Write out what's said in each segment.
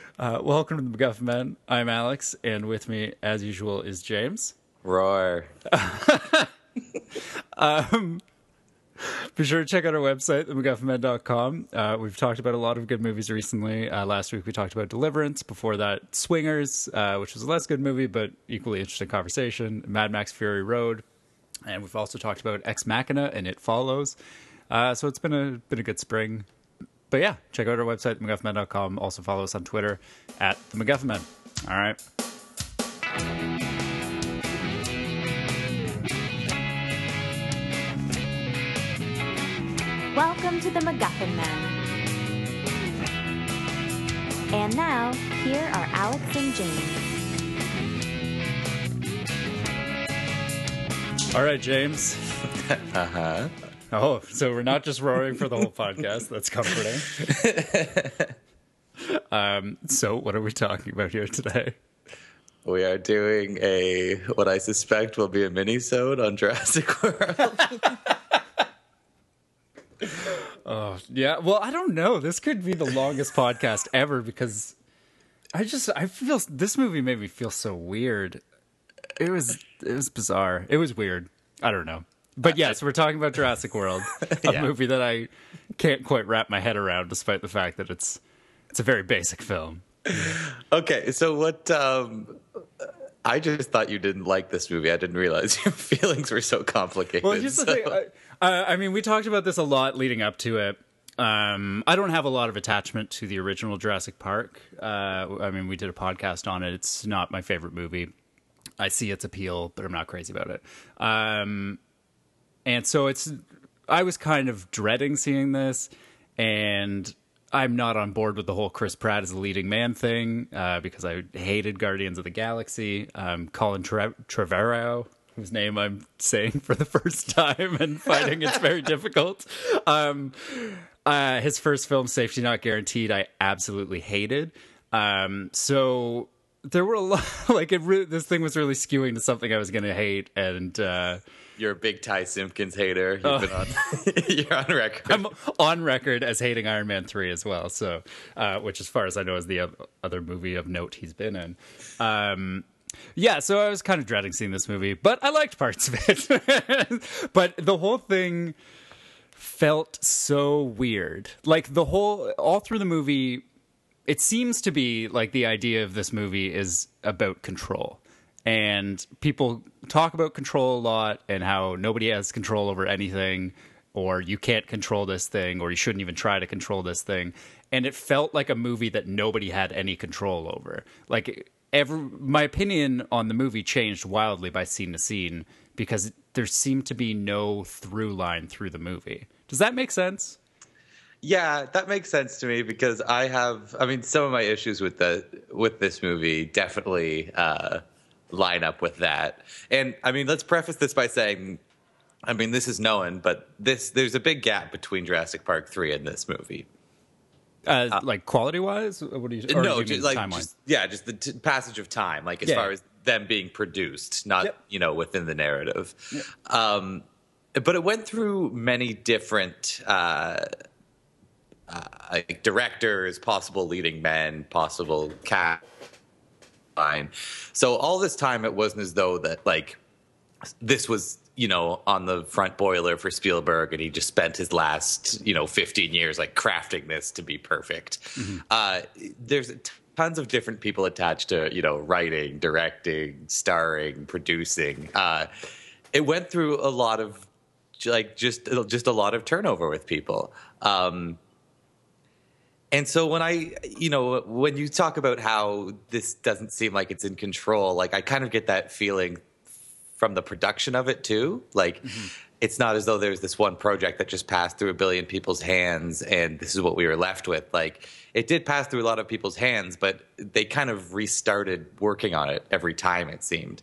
Welcome to the MacGuffin Men. I'm Alex, and with me, as usual, is James. Roar. Be sure to check out our website, themacguffinmen.com. We've talked about a lot of good movies recently. Last week we talked about Deliverance. Before that, Swingers, which was a less good movie, but equally interesting conversation. Mad Max Fury Road. And we've also talked about Ex Machina and It Follows. So it's been a good spring. But yeah, check out our website, themacguffinmen.com. Also follow us on Twitter at the MacGuffin Men. All right. Welcome to the MacGuffin Men. And now, here are Alex and James. All right, James. Uh-huh. Oh, so we're not just roaring for the whole podcast. That's comforting. So what are we talking about here today? We are doing what I suspect will be a mini-sode on Jurassic World. Oh, yeah. Well, I don't know. This could be the longest podcast ever because I feel this movie made me feel so weird. It was bizarre. It was weird. I don't know. But yes, we're talking about Jurassic World, a movie that I can't quite wrap my head around, despite the fact that it's a very basic film. Okay, so what? I just thought you didn't like this movie. I didn't realize your feelings were so complicated. Well, here's the thing. I mean, we talked about this a lot leading up to it. I don't have a lot of attachment to the original Jurassic Park. I mean, we did a podcast on it. It's not my favorite movie. I see its appeal, but I'm not crazy about it. And so I was kind of dreading seeing this, and I'm not on board with the whole Chris Pratt as the leading man thing, because I hated Guardians of the Galaxy. Colin Trevorrow, whose name I'm saying for the first time and finding it's very difficult. His first film, Safety Not Guaranteed, I absolutely hated. So there were a lot, this thing was really skewing to something I was going to hate, and you're a big Ty Simpkins hater. You're on record. I'm on record as hating Iron Man 3 as well. So, which, as far as I know, is the other movie of note he's been in. Yeah, so I was kind of dreading seeing this movie, but I liked parts of it. But the whole thing felt so weird. Like all through the movie, it seems to be like the idea of this movie is about control. And people talk about control a lot and how nobody has control over anything, or you can't control this thing, or you shouldn't even try to control this thing. And it felt like a movie that nobody had any control over. Like my opinion on the movie changed wildly by scene to scene because there seemed to be no through line through the movie. Does that make sense? Yeah, that makes sense to me because some of my issues with this movie definitely line up with that. And I mean, let's preface this by saying, I mean, this is known, but there's a big gap between Jurassic Park 3 and this movie. Like quality wise? What do you? No, just timeline. Just the passage of time, like as far as them being produced, not within the narrative. Yep. But it went through many different directors, possible leading men, possible cast. So all this time, it wasn't as though that like this was on the front boiler for Spielberg, and he just spent his last 15 years like crafting this to be perfect. Mm-hmm. There's tons of different people attached to writing, directing, starring, producing. It went through a lot of just a lot of turnover with people. And so when you talk about how this doesn't seem like it's in control, like I kind of get that feeling from the production of it too. Like It's not as though there's this one project that just passed through a billion people's hands and this is what we were left with. Like it did pass through a lot of people's hands, but they kind of restarted working on it every time, it seemed.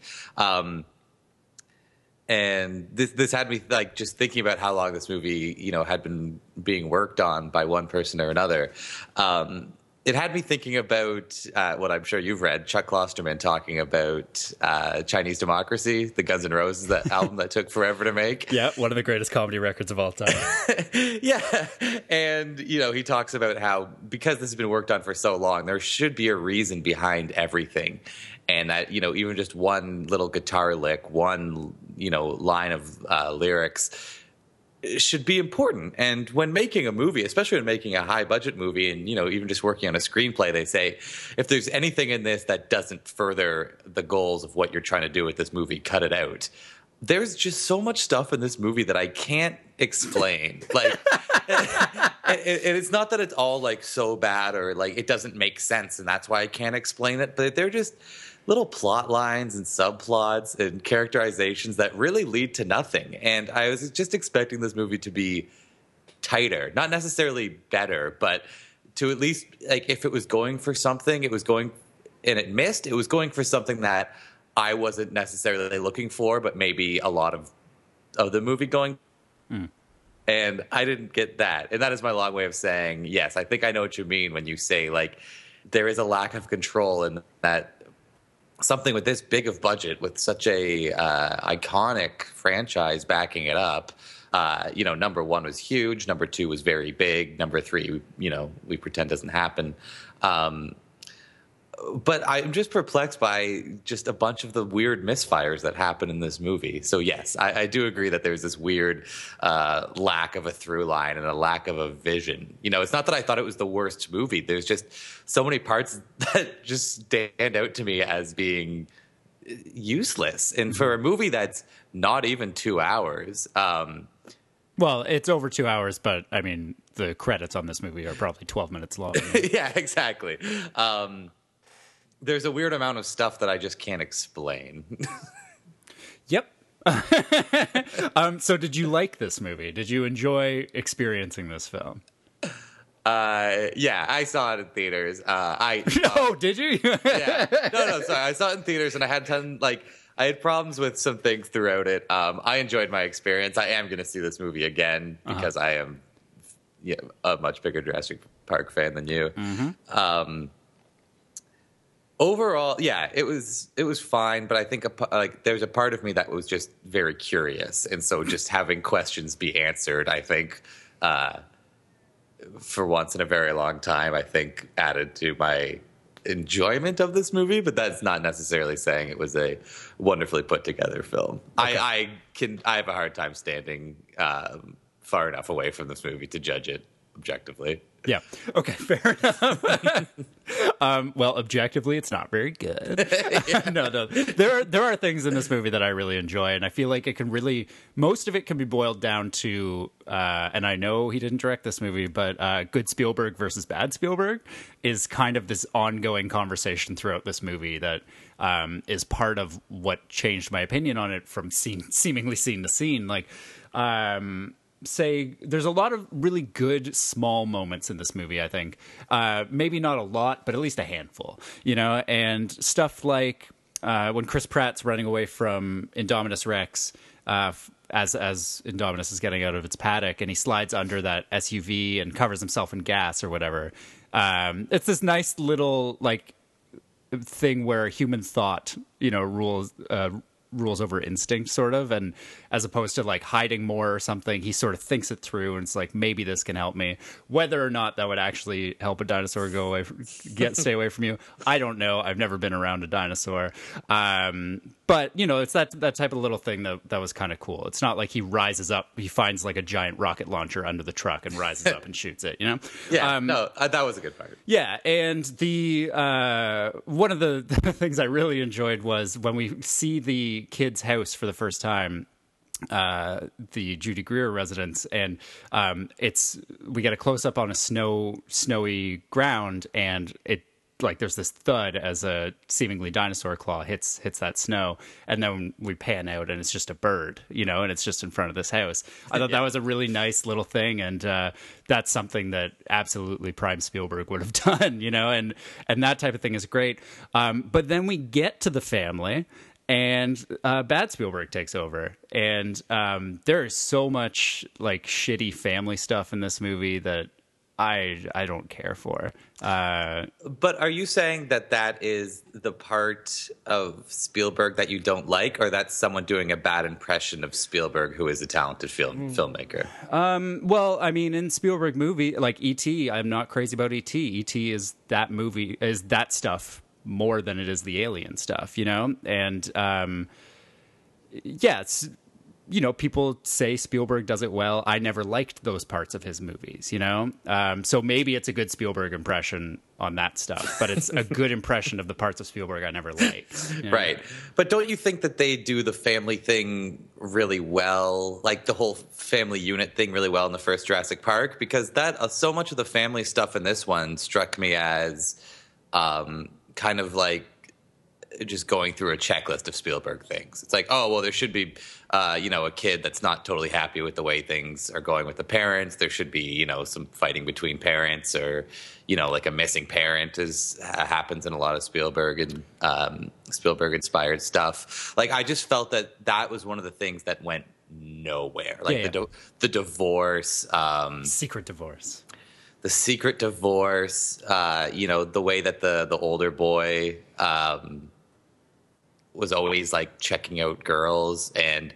And this had me like just thinking about how long this movie, had been being worked on by one person or another. it had me thinking about what I'm sure you've read, Chuck Klosterman talking about Chinese Democracy, the Guns N' Roses album that took forever to make. Yeah, one of the greatest comedy records of all time. Yeah. And, he talks about how because this has been worked on for so long, there should be a reason behind everything. And that, even just one little guitar lick, one, line of lyrics should be important. And when making a movie, especially when making a high budget movie and, even just working on a screenplay, they say, if there's anything in this that doesn't further the goals of what you're trying to do with this movie, cut it out. There's just so much stuff in this movie that I can't explain. Like, and it's not that it's all like so bad or like it doesn't make sense and that's why I can't explain it, but they're just little plot lines and subplots and characterizations that really lead to nothing. And I was just expecting this movie to be tighter, not necessarily better, but to at least, like, if it was going for something, it was going, and it missed, it was going for something that I wasn't necessarily looking for, but maybe a lot of the movie going. And I didn't get that. And that is my long way of saying, yes, I think I know what you mean when you say, like, there is a lack of control in that something with this big of budget, with such a iconic franchise backing it up, number one was huge. Number two was very big. Number three, we pretend doesn't happen. But I'm just perplexed by just a bunch of the weird misfires that happen in this movie. So, yes, I do agree that there's this weird lack of a through line and a lack of a vision. It's not that I thought it was the worst movie. There's just so many parts that just stand out to me as being useless. And for a movie that's not even 2 hours. Well, it's over 2 hours, but, I mean, the credits on this movie are probably 12 minutes long. Yeah, exactly. There's a weird amount of stuff that I just can't explain. Yep. So did you like this movie? Did you enjoy experiencing this film? Yeah, I saw it in theaters. Did you? Yeah. No, sorry. I saw it in theaters and I had problems with some things throughout it. I enjoyed my experience. I am going to see this movie again because I am a much bigger Jurassic Park fan than you. Mm-hmm. Overall, yeah, it was fine, but I think there's a part of me that was just very curious, and so just having questions be answered, I think, for once in a very long time, I think added to my enjoyment of this movie. But that's not necessarily saying it was a wonderfully put together film. Okay. I have a hard time standing far enough away from this movie to judge it objectively. Yeah. Okay. Fair enough. Well, objectively, it's not very good. No. There are things in this movie that I really enjoy, and I feel like it can really, most of it can be boiled down to, and I know he didn't direct this movie, but good Spielberg versus bad Spielberg is kind of this ongoing conversation throughout this movie that is part of what changed my opinion on it from seemingly scene to scene. Like, say there's a lot of really good small moments in this movie, I think. Maybe not a lot, but at least a handful, and stuff like when Chris Pratt's running away from Indominus Rex as Indominus is getting out of its paddock and he slides under that SUV and covers himself in gas or whatever. It's this nice little thing where human thought, rules over instinct, sort of, and as opposed to hiding more or something, he sort of thinks it through and it's like, maybe this can help me. Whether or not that would actually help a dinosaur stay away from you, I don't know. I've never been around a dinosaur, but it's that type of little thing that was kind of cool. It's not like he rises up, he finds a giant rocket launcher under the truck and rises up and shoots it. Yeah, that was a good part. Yeah, and the one of the things I really enjoyed was when we see the kid's house for the first time, the Judy Greer residence, and we get a close up on a snowy ground, and it there's this thud as a seemingly dinosaur claw hits that snow, and then we pan out and it's just a bird, and it's just in front of this house. I thought that was a really nice little thing, and that's something that absolutely prime Spielberg would have done, and that type of thing is great. But then we get to the family, and bad Spielberg takes over, and there is so much shitty family stuff in this movie that I don't care for. But are you saying that that is the part of Spielberg that you don't like, or that's someone doing a bad impression of Spielberg, who is a talented filmmaker? Well, I mean, in Spielberg movie like E.T., I'm not crazy about E.T. E.T. is that stuff more than it is the alien stuff, you know? And yeah, it's, you know, people say Spielberg does it well. I never liked those parts of his movies, you know? So maybe it's a good Spielberg impression on that stuff, but it's a good impression of the parts of Spielberg I never liked. You know? Right. But don't you think that they do the family thing really well, like the whole family unit thing really well in the first Jurassic Park? Because that so much of the family stuff in this one struck me as kind of like just going through a checklist of Spielberg things. It's like, oh, well, there should be, you know, a kid that's not totally happy with the way things are going with the parents. There should be, you know, some fighting between parents, or, you know, like a missing parent happens in a lot of Spielberg and Spielberg inspired stuff. Like, I just felt that was one of the things that went nowhere. Like the divorce, Secret divorce. The secret divorce, you know, the way that the older boy was always like checking out girls, and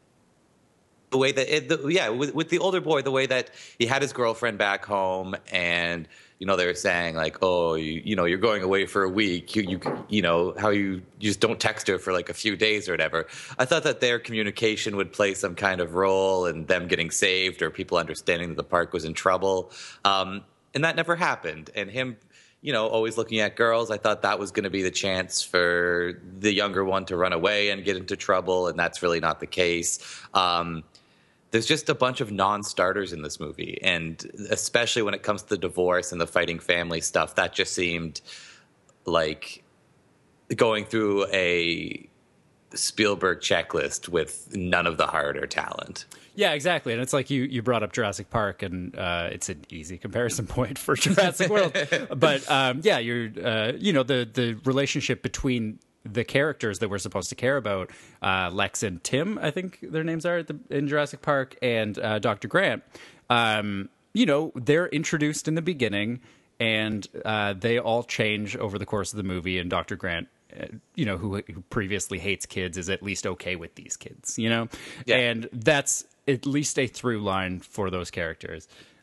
the way that with the older boy, the way that he had his girlfriend back home, and you know, they were saying like, oh, you know, you're going away for a week, you know, how you just don't text her for like a few days or whatever. I thought that their communication would play some kind of role in them getting saved, or people understanding that the park was in trouble, and that never happened. And him, you know, always looking at girls, I thought that was going to be the chance for the younger one to run away and get into trouble, and that's really not the case. There's just a bunch of non-starters in this movie, and especially when it comes to the divorce and the fighting family stuff, that just seemed like going through a Spielberg checklist with none of the heart or talent. Yeah, exactly. And it's like you brought up Jurassic Park, and it's an easy comparison point for Jurassic World. But yeah, you know, the relationship between the characters that we're supposed to care about, Lex and Tim, I think their names are in Jurassic Park, and Dr. Grant, you know, they're introduced in the beginning, and they all change over the course of the movie, and Dr. Grant, you know, who previously hates kids, is at least okay with these kids, you know? Yeah. And that's at least a through line for those characters.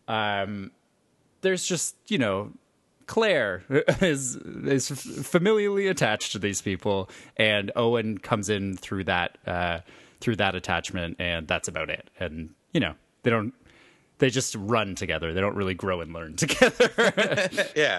There's just, you know, Claire is familially attached to these people, and Owen comes in through that attachment, and that's about it. And, you know, they just run together. They don't really grow and learn together. Yeah.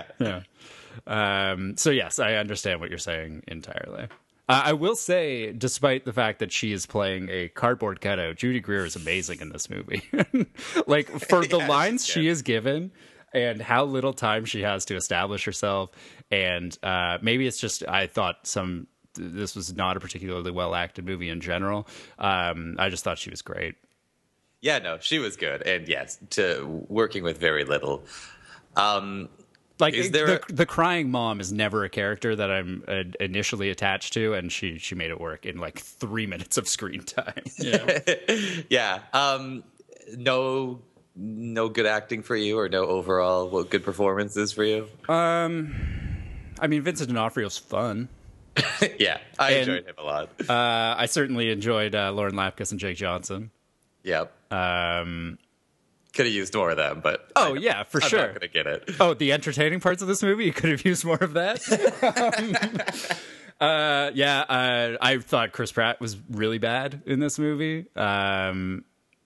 So yes, I understand what you're saying entirely. I will say, despite the fact that she is playing a cardboard cutout, Judy Greer is amazing in this movie. Like, for the lines she is given and how little time she has to establish herself. And maybe it's just, I thought this was not a particularly well acted movie in general. I just thought she was great. Yeah, no, she was good. And yes, to working with very little. Like, the crying mom is never a character that I'm initially attached to, and she made it work in like 3 minutes of screen time. You know? Yeah. No good acting for you, or no overall good performances for you? I mean, Vincent D'Onofrio's fun. Yeah, I enjoyed him a lot. I certainly enjoyed Lauren Lapkus and Jake Johnson. Yep. Could have used more of them, but yeah, for sure. I'm not gonna get it. Oh, the entertaining parts of this movie, you could have used more of that. I thought Chris Pratt was really bad in this movie, and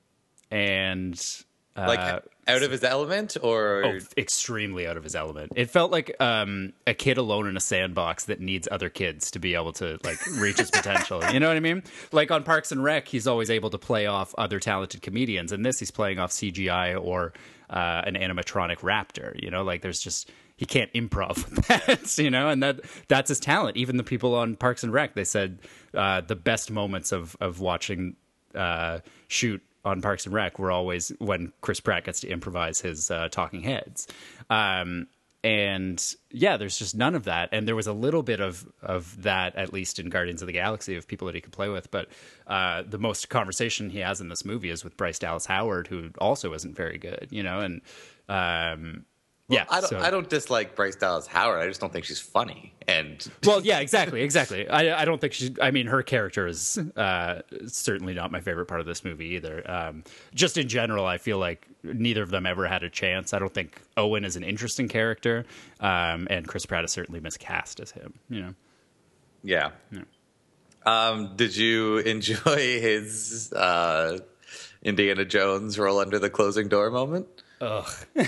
like out of his element, or extremely out of his element. It felt like a kid alone in a sandbox that needs other kids to be able to like reach his potential. You know what I mean? Like on Parks and Rec, he's always able to play off other talented comedians. In this, he's playing off CGI or an animatronic raptor. You know, like there's just, he can't improv with that. You know, and that's his talent. Even the people on Parks and Rec, they said the best moments of watching shoot on Parks and Rec were always when Chris Pratt gets to improvise his talking heads. And yeah, there's just none of that. And there was a little bit of that, at least in Guardians of the Galaxy, of people that he could play with. But the most conversation he has in this movie is with Bryce Dallas Howard, who also isn't very good, you know? And yeah, I don't dislike Bryce Dallas Howard. I just don't think she's funny. And well, yeah, exactly. I don't think she's. I mean, her character is certainly not my favorite part of this movie either. Just in general, I feel like neither of them ever had a chance. I don't think Owen is an interesting character, and Chris Pratt is certainly miscast as him. You know. Yeah. Did you enjoy his Indiana Jones roll under the closing door moment? Ugh.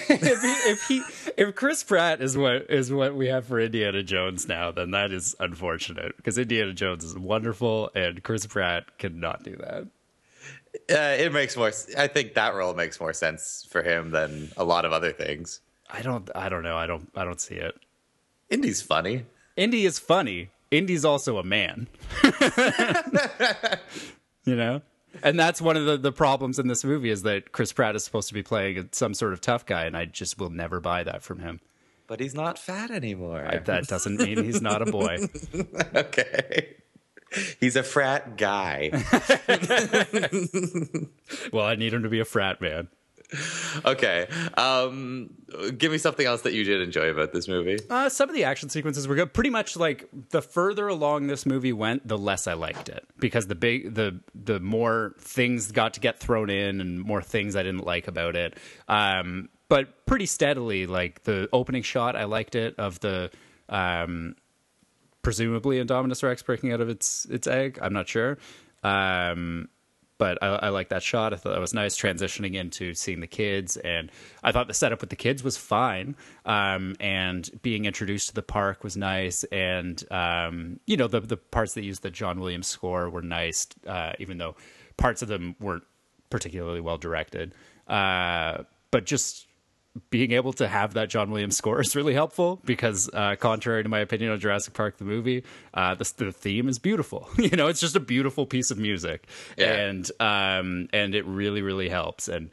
if Chris Pratt is what we have for Indiana Jones now, then that is unfortunate, because Indiana Jones is wonderful and Chris Pratt cannot do that. It makes more. I think that role makes more sense for him than a lot of other things. I don't know. I don't see it. Indy's funny. Indy is funny. Indy's also a man. You know? And that's one of the problems in this movie, is that Chris Pratt is supposed to be playing some sort of tough guy, and I just will never buy that from him. But he's not fat anymore. That doesn't mean he's not a boy. Okay. He's a frat guy. Well, I need him to be a frat man. Okay. Give me something else that you did enjoy about this movie. Some of the action sequences were good. Pretty much, like, the further along this movie went, the less I liked it, because the more things got to get thrown in and more things I didn't like about it. But pretty steadily, like the opening shot, I liked it, of the presumably Indominus Rex breaking out of its egg. I'm not sure. But I like that shot. I thought that was nice, transitioning into seeing the kids. And I thought the setup with the kids was fine. And being introduced to the park was nice. And, you know, the parts that used the John Williams score were nice, even though parts of them weren't particularly well directed. But just being able to have that John Williams score is really helpful, because contrary to my opinion on Jurassic Park the movie, the theme is beautiful. You know, it's just a beautiful piece of music. Yeah. And it really, really helps. And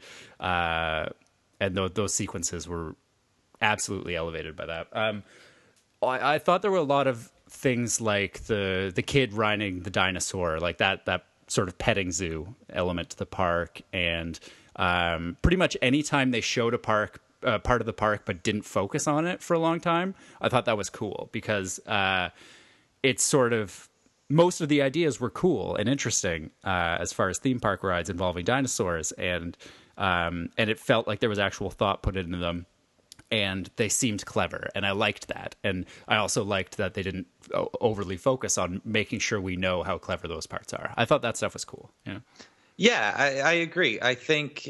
those sequences were absolutely elevated by that. I thought there were a lot of things, like the kid riding the dinosaur, like that sort of petting zoo element to the park. And pretty much any time they showed a part of the park but didn't focus on it for a long time, I thought that was cool, because it's sort of, most of the ideas were cool and interesting as far as theme park rides involving dinosaurs, and it felt like there was actual thought put into them, and they seemed clever, and I liked that. And I also liked that they didn't overly focus on making sure we know how clever those parts are. I thought that stuff was cool. You know? Yeah, I agree. I think,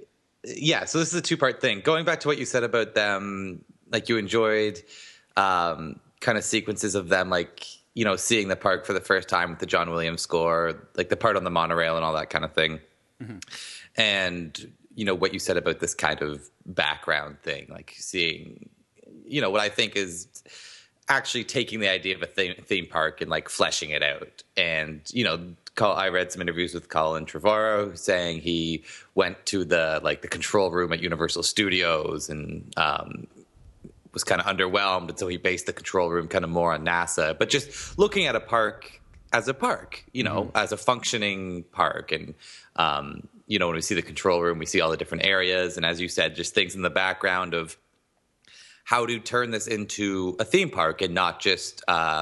so this is a two-part thing. Going back to what you said about them, like, you enjoyed kind of sequences of them, like, you know, seeing the park for the first time with the John Williams score, like the part on the monorail and all that kind of thing. Mm-hmm. And, you know, what you said about this kind of background thing, like seeing, you know, what I think is actually taking the idea of a theme park and, like, fleshing it out. And, you know, I read some interviews with Colin Trevorrow saying he went to the control room at Universal Studios and was kind of underwhelmed, and so he based the control room kind of more on NASA. But just looking at a park as a park, you know, as a functioning park. And, you know, when we see the control room, we see all the different areas. And as you said, just things in the background of how to turn this into a theme park and not just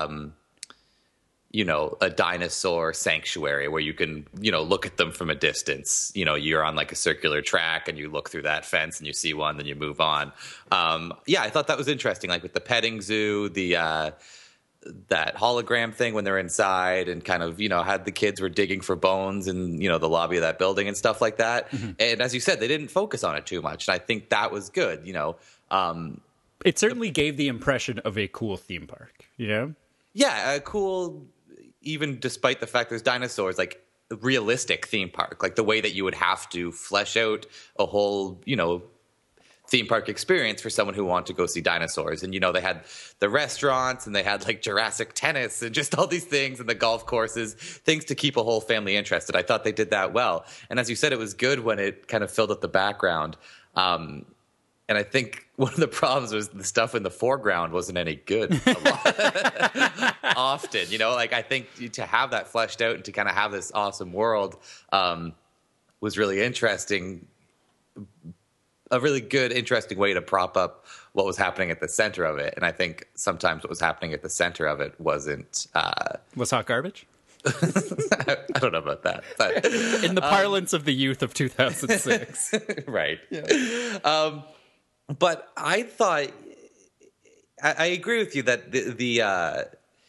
you know, a dinosaur sanctuary where you can, you know, look at them from a distance. You know, you're on like a circular track and you look through that fence and you see one, then you move on. Yeah, I thought that was interesting. Like with the petting zoo, that hologram thing when they're inside, and kind of, you know, had the kids were digging for bones in, you know, the lobby of that building and stuff like that. Mm-hmm. And as you said, they didn't focus on it too much. And I think that was good, you know. It certainly gave the impression of a cool theme park, you know? Yeah, a cool, even despite the fact there's dinosaurs, like a realistic theme park, like the way that you would have to flesh out a whole, you know, theme park experience for someone who wanted to go see dinosaurs. And, you know, they had the restaurants and they had like Jurassic tennis and just all these things, and the golf courses, things to keep a whole family interested. I thought they did that well. And as you said, it was good when it kind of filled up the background. And I think one of the problems was the stuff in the foreground wasn't any good. Often, like I think to have that fleshed out and to kind of have this awesome world was really interesting. A really good, interesting way to prop up what was happening at the center of it. And I think sometimes what was happening at the center of it wasn't... Was hot garbage? I don't know about that. But, in the parlance of the youth of 2006. Right. Yeah. But I thought... I agree with you that the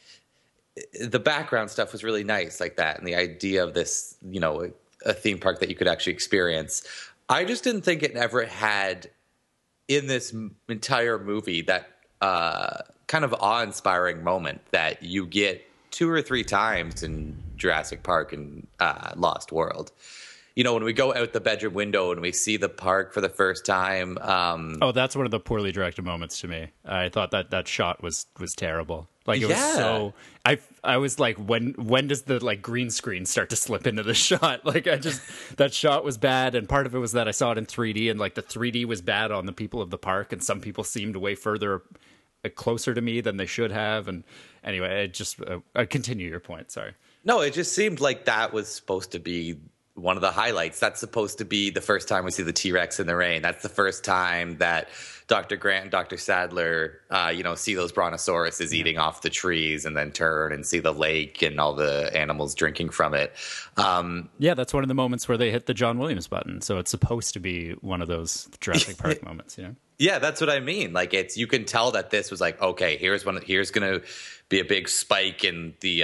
background stuff was really nice like that. And the idea of this, a theme park that you could actually experience. I just didn't think it ever had in this entire movie that kind of awe-inspiring moment that you get 2 or 3 times in Jurassic Park and Lost World. When we go out the bedroom window and we see the park for the first time. That's one of the poorly directed moments to me. I thought that shot was terrible. Like it was so. I was like, when does the like green screen start to slip into the shot? Like that shot was bad, and part of it was that I saw it in 3D, and like the 3D was bad on the people of the park, and some people seemed way further closer to me than they should have. And anyway, it just continue your point. Sorry. No, it just seemed like that was supposed to be one of the highlights. That's supposed to be the first time we see the T-Rex in the rain. That's the first time that Dr. Grant and Dr. Sadler, see those brontosauruses eating off the trees and then turn and see the lake and all the animals drinking from it. That's one of the moments where they hit the John Williams button. So it's supposed to be one of those Jurassic Park moments, Yeah, that's what I mean. Like you can tell that this was like, okay, here's going to be a big spike in the,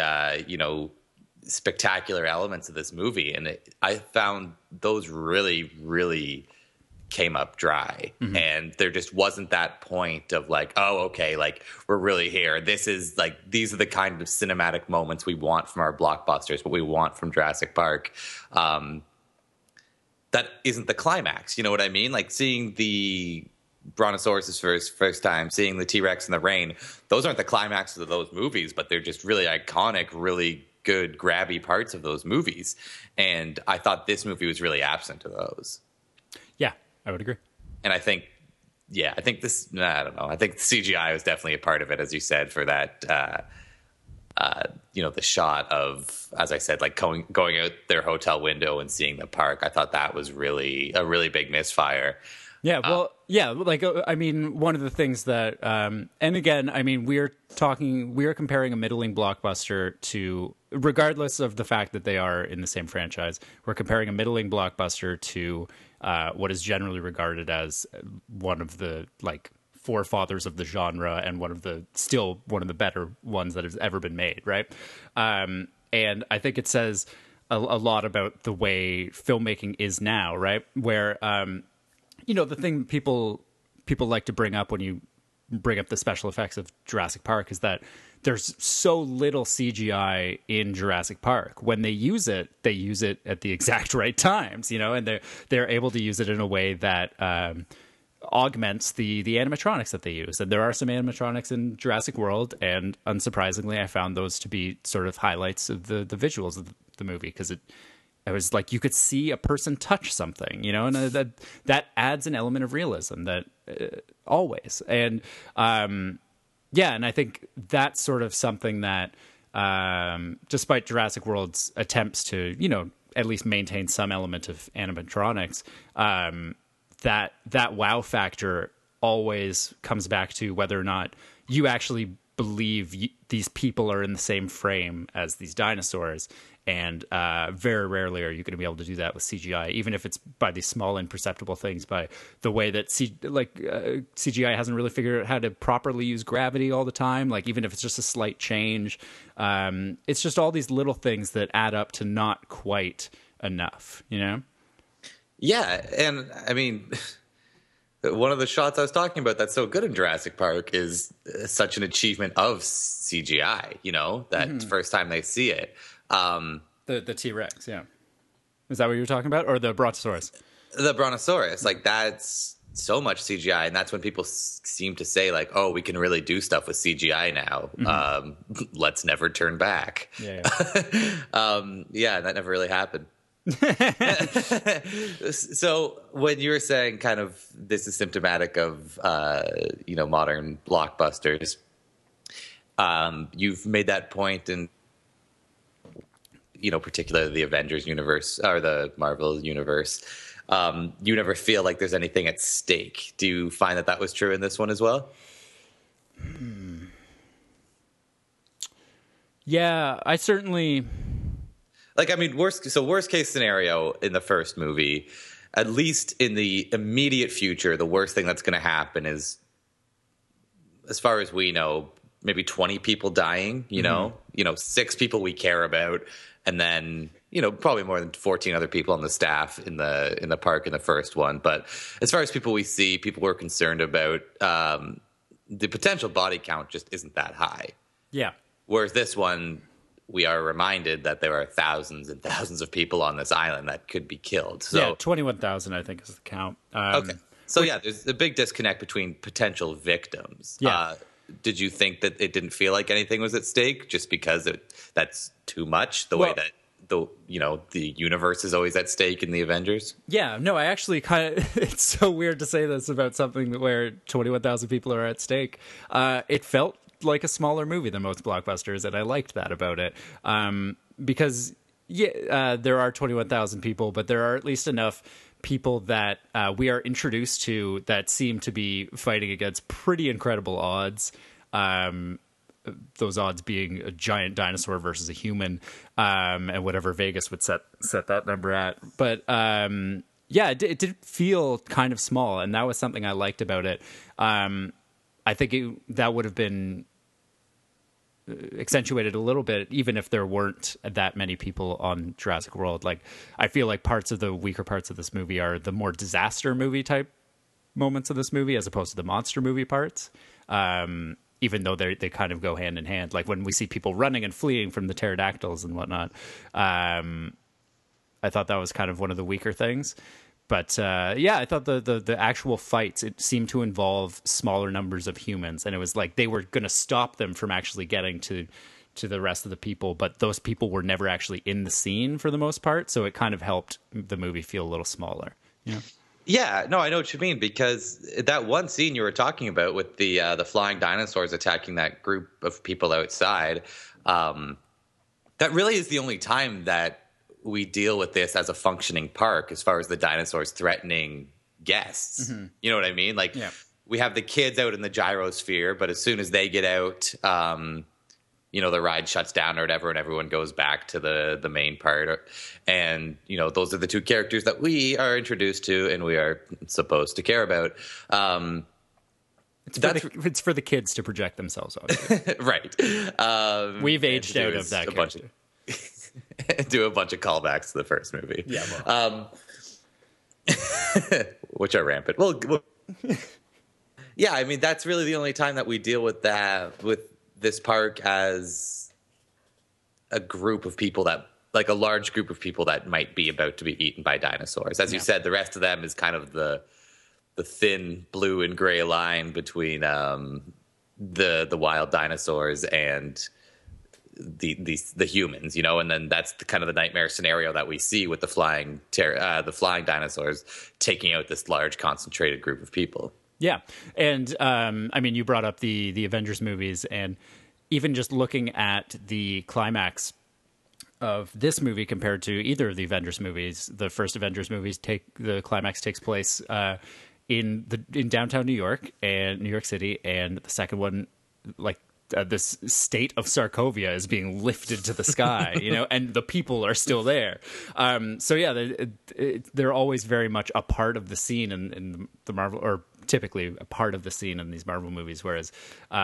spectacular elements of this movie. And I found those really, really came up dry. Mm-hmm. And there just wasn't that point of like, oh, okay, like we're really here. This is like, these are the kind of cinematic moments we want from our blockbusters, what we want from Jurassic Park. That isn't the climax. You know what I mean? Like seeing the Brontosaurus first time, seeing the T-Rex in the rain, those aren't the climaxes of those movies, but they're just really iconic, really good, grabby parts of those movies. And I thought this movie was really absent of those. Yeah, I would agree. And I think this, I don't know. I think the CGI was definitely a part of it, as you said, for that, the shot of, as I said, like going out their hotel window and seeing the park. I thought that was really a really big misfire. Yeah, well, I mean, one of the things that, and again, I mean, we're comparing a middling blockbuster to, regardless of the fact that they are in the same franchise, we're comparing a middling blockbuster to what is generally regarded as one of the, like, forefathers of the genre and one of the better ones that has ever been made, right? And I think it says a lot about the way filmmaking is now, right? Where, the thing people like to bring up when you bring up the special effects of Jurassic Park is that there's so little CGI in Jurassic Park. When they use it at the exact right times, and they're able to use it in a way that augments the animatronics that they use. And there are some animatronics in Jurassic World, and unsurprisingly, I found those to be sort of highlights of the visuals of the movie, because it was like you could see a person touch something, and that adds an element of realism that always. And and I think that's sort of something that, despite Jurassic World's attempts to, at least maintain some element of animatronics, that wow factor always comes back to whether or not you actually believe these people are in the same frame as these dinosaurs. And very rarely are you going to be able to do that with CGI, even if it's by these small imperceptible things, by the way that CGI hasn't really figured out how to properly use gravity all the time. Like, even if it's just a slight change, it's just all these little things that add up to not quite enough, Yeah, and I mean, one of the shots I was talking about that's so good in Jurassic Park is such an achievement of CGI, that first time they see it. The T-Rex, yeah. Is that what you were talking about? Or the Brontosaurus? The Brontosaurus, like that's so much CGI. And that's when people seem to say like, oh, we can really do stuff with CGI now. Mm-hmm. Let's never turn back. Yeah, that never really happened. So when you were saying kind of this is symptomatic of modern blockbusters, you've made that point in particularly the Avengers universe or the Marvel universe. You never feel like there's anything at stake. Do you find that was true in this one as well? Yeah, I certainly. Worst case scenario in the first movie, at least in the immediate future, the worst thing that's going to happen is, as far as we know, maybe 20 people dying, 6 people we care about, and then, probably more than 14 other people on the staff in the park in the first one. But as far as people we see, people we're concerned about, the potential body count just isn't that high. Yeah. Whereas this one, we are reminded that there are thousands and thousands of people on this island that could be killed. So, yeah, 21,000, I think, is the count. Okay. So, there's a big disconnect between potential victims. Yeah. Did you think that it didn't feel like anything was at stake just because that's too much, the way that the universe is always at stake in the Avengers? Yeah, no, I actually kind of, it's so weird to say this about something where 21,000 people are at stake. It felt like a smaller movie than most blockbusters, and I liked that about it. Because, there are 21,000 people, but there are at least enough people that we are introduced to that seem to be fighting against pretty incredible odds. Those odds being a giant dinosaur versus a human, and whatever Vegas would set that number at. But it did feel kind of small, and that was something I liked about it. I think that would have been accentuated a little bit, even if there weren't that many people on Jurassic World. Like, I feel like parts of the weaker parts of this movie are the more disaster movie type moments of this movie, as opposed to the monster movie parts. Even though they kind of go hand in hand, like when we see people running and fleeing from the pterodactyls and whatnot. I thought that was kind of one of the weaker things. But I thought the actual fights, it seemed to involve smaller numbers of humans, and it was like they were going to stop them from actually getting to the rest of the people, but those people were never actually in the scene for the most part, so it kind of helped the movie feel a little smaller. Yeah. Yeah, no, I know what you mean, because that one scene you were talking about with the flying dinosaurs attacking that group of people outside, that really is the only time that we deal with this as a functioning park, as far as the dinosaurs threatening guests. Mm-hmm. You know what I mean? Like, we have the kids out in the gyrosphere, but as soon as they get out, the ride shuts down or whatever, and everyone goes back to the main part. And, those are the two characters that we are introduced to and we are supposed to care about. It's for the kids to project themselves on. Right. We've aged out of that character. Do a bunch of callbacks to the first movie. Yeah. Well. Which are rampant. Well, yeah, I mean, that's really the only time that we deal with that, with this park as a group of people that, like a large group of people that might be about to be eaten by dinosaurs. As you said, the rest of them is kind of the thin blue and gray line between the wild dinosaurs and the humans, and then that's kind of the nightmare scenario that we see with the flying dinosaurs taking out this large concentrated group of people. Yeah. And I mean, you brought up the Avengers movies, and even just looking at the climax of this movie compared to either of the Avengers movies, the first Avengers movies the climax takes place in downtown New York and New York City, and the second one, like, this state of Sarkovia is being lifted to the sky, and the people are still there. So yeah, they're always very much a part of the scene in the Marvel, or typically a part of the scene in these Marvel movies. Whereas,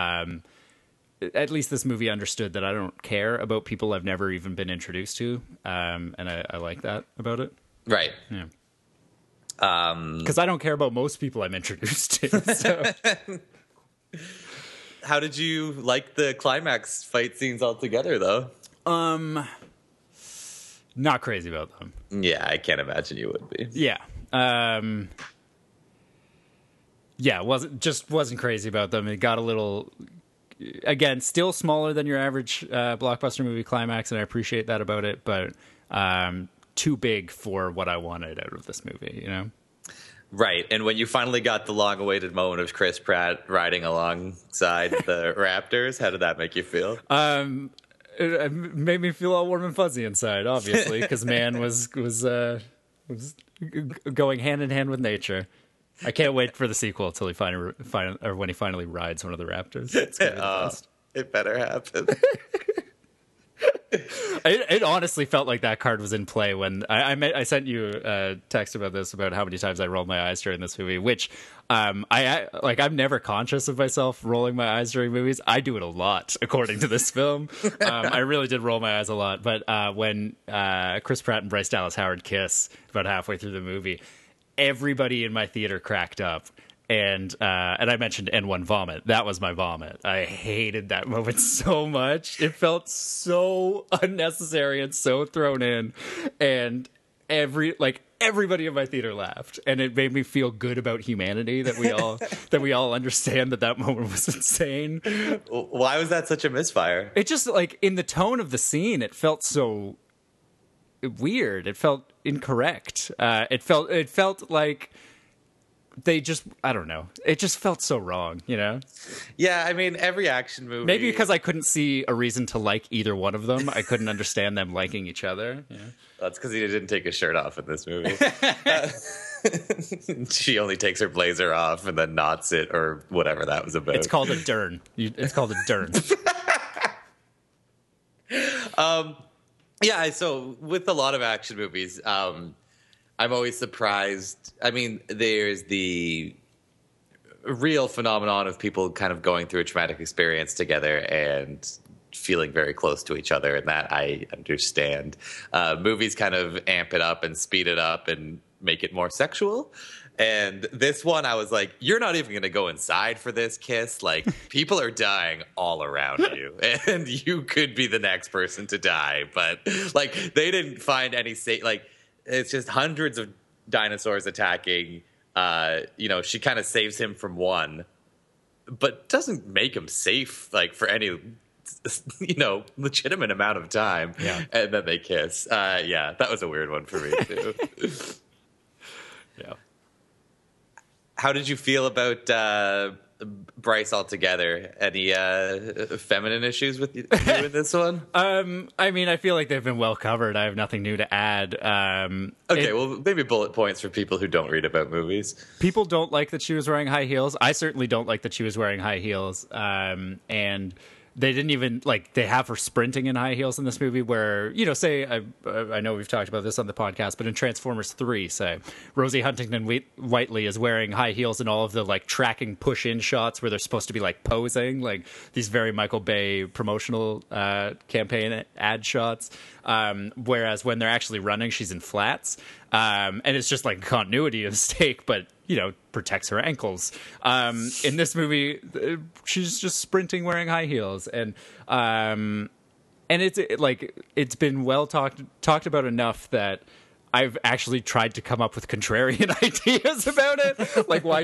at least this movie understood that I don't care about people I've never even been introduced to. And I like that about it. Right. Yeah. Because I don't care about most people I'm introduced to. So. How did you like the climax fight scenes altogether, though? Not crazy about them. Yeah, I can't imagine you would be. Yeah. Wasn't crazy about them. It got a little, again, still smaller than your average blockbuster movie climax, and I appreciate that about it, but too big for what I wanted out of this movie, you know? Right. And when you finally got the long-awaited moment of Chris Pratt riding alongside the Raptors, how did that make you feel? It made me feel all warm and fuzzy inside, obviously, because man was going hand in hand with nature. I can't wait for the sequel till he when he finally rides one of the Raptors. It's gonna be the best. It better happen. It honestly felt like that card was in play when I sent you a text about this, about how many times I rolled my eyes during this movie, which I'm never conscious of myself rolling my eyes during movies. I do it a lot, according to this film. I really did roll my eyes a lot. But when Chris Pratt and Bryce Dallas Howard kiss about halfway through the movie, everybody in my theater cracked up. And I mentioned N1 vomit. That was my vomit. I hated that moment so much. It felt so unnecessary and so thrown in. And everybody in my theater laughed, and it made me feel good about humanity that we all understand that moment was insane. Why was that such a misfire? It just, like, in the tone of the scene, it felt so weird. It felt incorrect. It felt like they just, I don't know. It just felt so wrong, you know? Yeah, I mean, every action movie... Maybe because I couldn't see a reason to like either one of them. I couldn't understand them liking each other. Yeah. That's because he didn't take his shirt off in this movie. She only takes her blazer off and then knots it, or whatever that was about. It's called a dern. It's called a dern. Yeah, so with a lot of action movies... I'm always surprised. I mean, there's the real phenomenon of people kind of going through a traumatic experience together and feeling very close to each other, and that I understand. Movies kind of amp it up and speed it up and make it more sexual. And this one, I was like, you're not even going to go inside for this kiss. Like, people are dying all around you, and you could be the next person to die. But, like, they didn't find any safe... Like, it's just hundreds of dinosaurs attacking. She kind of saves him from one, but doesn't make him safe, like, for any, legitimate amount of time. Yeah. And then they kiss. Yeah, that was a weird one for me, too. Yeah. How did you feel about Bryce altogether? Any feminine issues with you in this one? I mean, I feel like they've been well covered. I have nothing new to add. Well, maybe bullet points for people who don't read about movies. People don't like that she was wearing high heels. I certainly don't like that she was wearing high heels. And they didn't even, like, they have her sprinting in high heels in this movie where, say, I know we've talked about this on the podcast, but in Transformers 3, say, Rosie Huntington-Whiteley is wearing high heels in all of the, like, tracking push-in shots where they're supposed to be, like, posing, like, these very Michael Bay promotional campaign ad shots. Whereas when they're actually running, she's in flats. And it's just, like, continuity mistake, but, protects her ankles. In this movie, she's just sprinting wearing high heels. And it's been well talked about enough that I've actually tried to come up with contrarian ideas about it. Like, why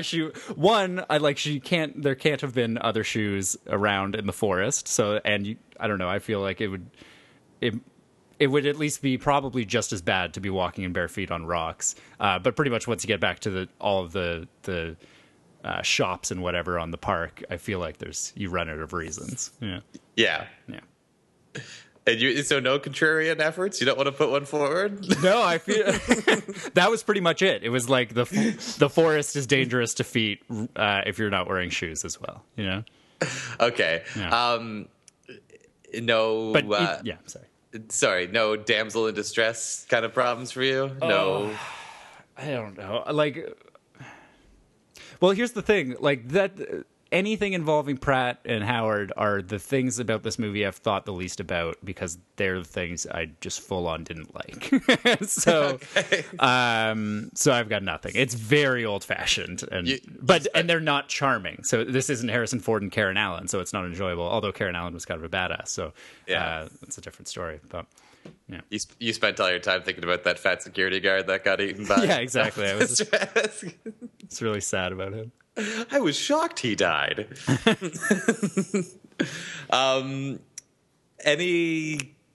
there can't have been other shoes around in the forest. So, I don't know, I feel like it would at least be probably just as bad to be walking in bare feet on rocks. But pretty much once you get back to all of the shops and whatever on the park, I feel like you run out of reasons. Yeah. Yeah. Yeah. And so no contrarian efforts? You don't want to put one forward? No, I feel that was pretty much it. It was like the forest is dangerous to feet if you're not wearing shoes as well. Okay. Yeah. No. But sorry. Sorry, no damsel in distress kind of problems for you? No. I don't know. Like, well, here's the thing. Like, that anything involving Pratt and Howard are the things about this movie I've thought the least about, because they're the things I just full on didn't like. So, Okay. So I've got nothing. It's very old fashioned, and they're not charming. So this isn't Harrison Ford and Karen Allen, so it's not enjoyable. Although Karen Allen was kind of a badass, so it's a different story. But yeah, you spent all your time thinking about that fat security guard that got eaten by. Yeah, exactly. It's really sad about him. I was shocked he died. Any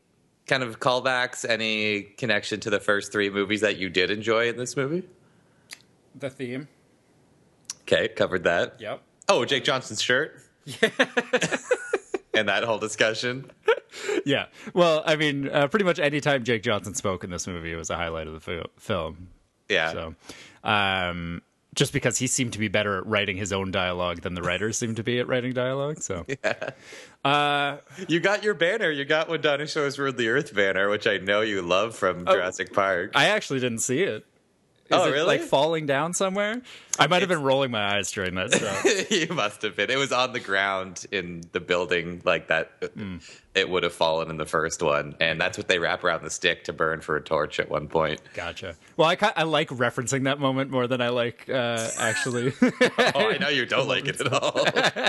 kind of callbacks, any connection to the first three movies that you did enjoy in this movie? The theme. Okay, covered that. Yep. Oh, Jake Johnson's shirt. Yeah. And that whole discussion. Yeah. Well, I mean, pretty much any time Jake Johnson spoke in this movie was a highlight of the film. Yeah. So, just because he seemed to be better at writing his own dialogue than the writers seemed to be at writing dialogue. So, yeah. You got your banner. You got when dinosaurs ruled the earth banner, which I know you love from Jurassic Park. I actually didn't see it. Is it really? Like falling down somewhere? I might have been rolling my eyes during that stuff. You must have been. It was on the ground in the building like that. It would have fallen in the first one. And that's what they wrap around the stick to burn for a torch at one point. Gotcha. Well, I like referencing that moment more than I like actually. I know you don't like it at all.